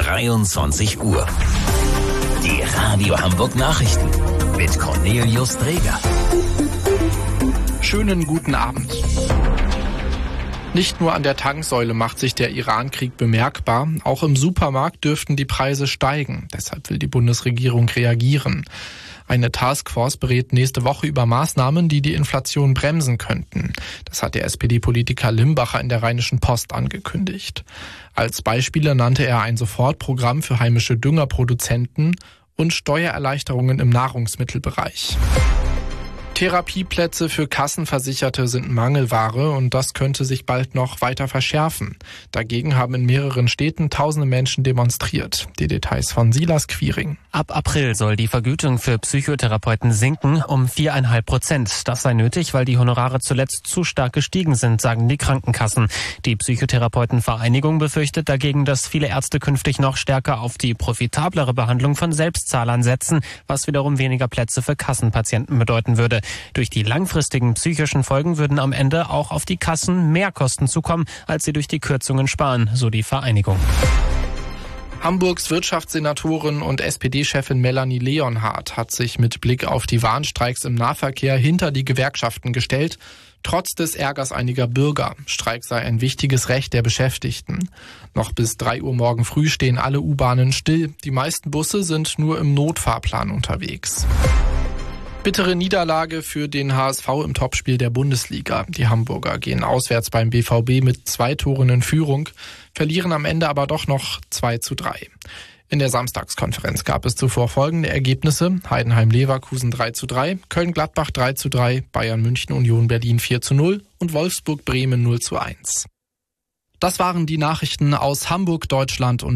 23 Uhr. Die Radio Hamburg Nachrichten mit Cornelius Dreger. Schönen guten Abend. Nicht nur an der Tanksäule macht sich der Iran-Krieg bemerkbar, auch im Supermarkt dürften die Preise steigen. Deshalb will die Bundesregierung reagieren. Eine Taskforce berät nächste Woche über Maßnahmen, die die Inflation bremsen könnten. Das hat der SPD-Politiker Limbacher in der Rheinischen Post angekündigt. Als Beispiele nannte er ein Sofortprogramm für heimische Düngerproduzenten und Steuererleichterungen im Nahrungsmittelbereich. Therapieplätze für Kassenversicherte sind Mangelware und das könnte sich bald noch weiter verschärfen. Dagegen haben in mehreren Städten tausende Menschen demonstriert. Die Details von Silas Quiring. Ab April soll die Vergütung für Psychotherapeuten sinken um 4,5%. Das sei nötig, weil die Honorare zuletzt zu stark gestiegen sind, sagen die Krankenkassen. Die Psychotherapeutenvereinigung befürchtet dagegen, dass viele Ärzte künftig noch stärker auf die profitablere Behandlung von Selbstzahlern setzen, was wiederum weniger Plätze für Kassenpatienten bedeuten würde. Durch die langfristigen psychischen Folgen würden am Ende auch auf die Kassen mehr Kosten zukommen, als sie durch die Kürzungen sparen, so die Vereinigung. Hamburgs Wirtschaftssenatorin und SPD-Chefin Melanie Leonhardt hat sich mit Blick auf die Warnstreiks im Nahverkehr hinter die Gewerkschaften gestellt, trotz des Ärgers einiger Bürger. Streik sei ein wichtiges Recht der Beschäftigten. Noch bis 3 Uhr morgen früh stehen alle U-Bahnen still. Die meisten Busse sind nur im Notfahrplan unterwegs. Bittere Niederlage für den HSV im Topspiel der Bundesliga. Die Hamburger gehen auswärts beim BVB mit 2 Toren in Führung, verlieren am Ende aber doch noch 2:3. In der Samstagskonferenz gab es zuvor folgende Ergebnisse: Heidenheim-Leverkusen 3:3, Köln-Gladbach 3:3, Bayern-München-Union Berlin 4:0 und Wolfsburg-Bremen 0:1. Das waren die Nachrichten aus Hamburg, Deutschland und